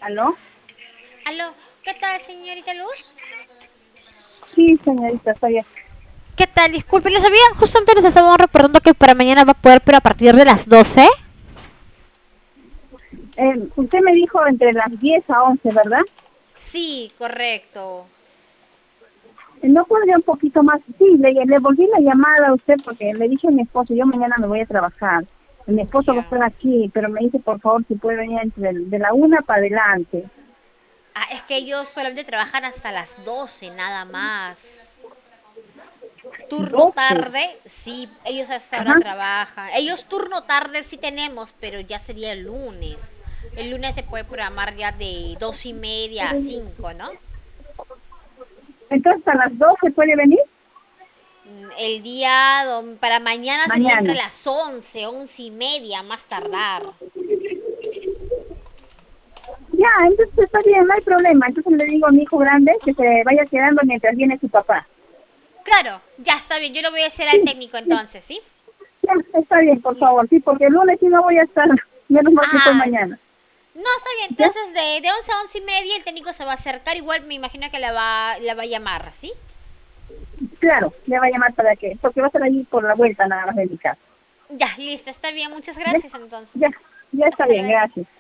¿Aló? Aló, ¿qué tal, señorita Luz? Sí, señorita, está bien. ¿Qué tal? Disculpe, les había, justamente les estábamos reportando que para mañana va a poder, pero a partir de las 12. Usted me dijo entre las 10 a 11, ¿verdad? Sí, correcto. ¿No podría un poquito más? Sí, le volví la llamada a usted porque le dije a mi esposo, yo mañana me voy a trabajar. Mi esposo va a Ya. estar aquí, pero me dice, por favor, si puede venir de la 1 para adelante. Ah, es que ellos solamente trabajan hasta las 12, nada más. Turno 12. tarde, sí, ellos a esa hora Ajá. trabajan. Ellos turno tarde sí tenemos, pero ya sería el lunes. El lunes se puede programar ya de 2:30 a 5, ¿no? Entonces, a las 12 puede venir El día para mañana sería entre mañana. las 11, 11:30 más tardar. Ya, entonces está bien, no hay problema. Entonces le digo a mi hijo grande que se vaya quedando mientras viene su papá. Claro, ya está bien, yo lo voy a decir al Sí, técnico sí. entonces, ¿sí? Ya, está bien, por favor, Listo. sí, porque el lunes sí no voy a estar, menos mal que estoy Ah, mañana. no, está bien, ¿Ya? entonces de 11 a 11:30 el técnico se va a acercar, igual me imagino que la va a llamar, ¿sí? Claro, le va a llamar para qué, porque va a estar ahí por la vuelta nada más de mi casa. Ya, listo, está bien, muchas ¿Ya? gracias entonces. Ya, ya está Hasta bien, luego. gracias.